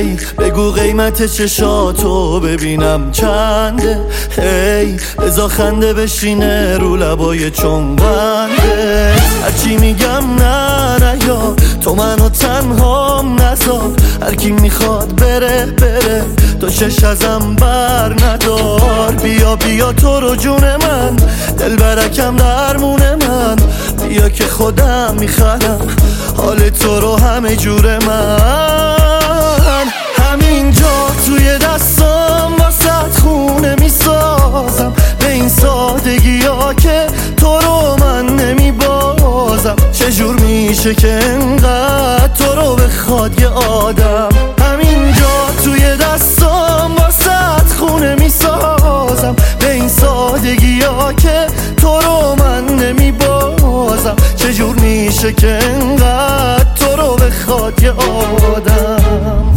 هی بگو قیمت چشاتو ببینم چنده، هی بزا خنده بشینه رو لبای چنگنده. هرچی میگم نه نه یا تو منو تنهام نذار، هر کی میخواد بره بره تو شش ازم بر ندار. بیا بیا تو رو جون من، دل برکم درمون من، بیا که خودم میخرم حال تو رو همه جور من. همینجا توی دستام واسه خونه میسازم، به این سادگی ها که تو رو من نمیبازم. چجور میشه که انقدر تو رو بخواد یه آدم؟ همینجا توی دستام واسه خونه میسازم، به این سادگی ها که تو رو من نمیبازم. چجور میشه که انقدر تو رو بخواد یه آدم؟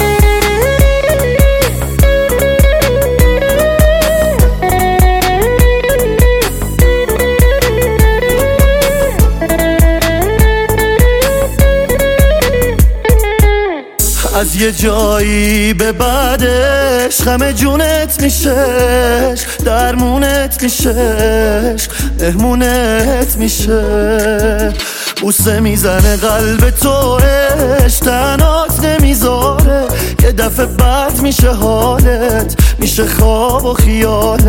از یه جایی به بعدش غم جونت میشش، درمونت میشش، مهمونت میشه. بوسه میزنه قلب تو عشق تنات نمیذاره، یه دفعه بد میشه حالت، میشه خواب و خیالت.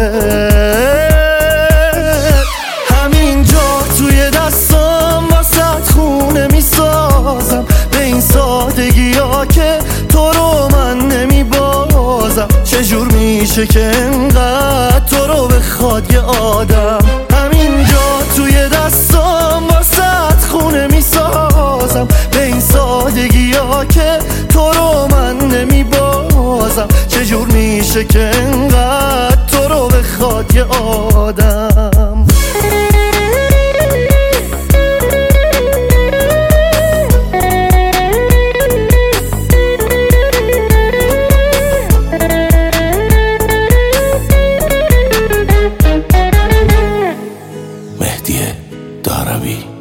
همینجا توی دستام واسه خونه میسازم، به این سادگی ها که تو رو من نمیبازم. چجور میشه که انقدر تو رو بخواد یه آدم؟ همینجا توی دستام واسه خونه میسازم، به این سادگی ها که تو رو من نمیبازم. چجور میشه که انقدر تو رو بخواد یه آدم؟ مهدی داروی.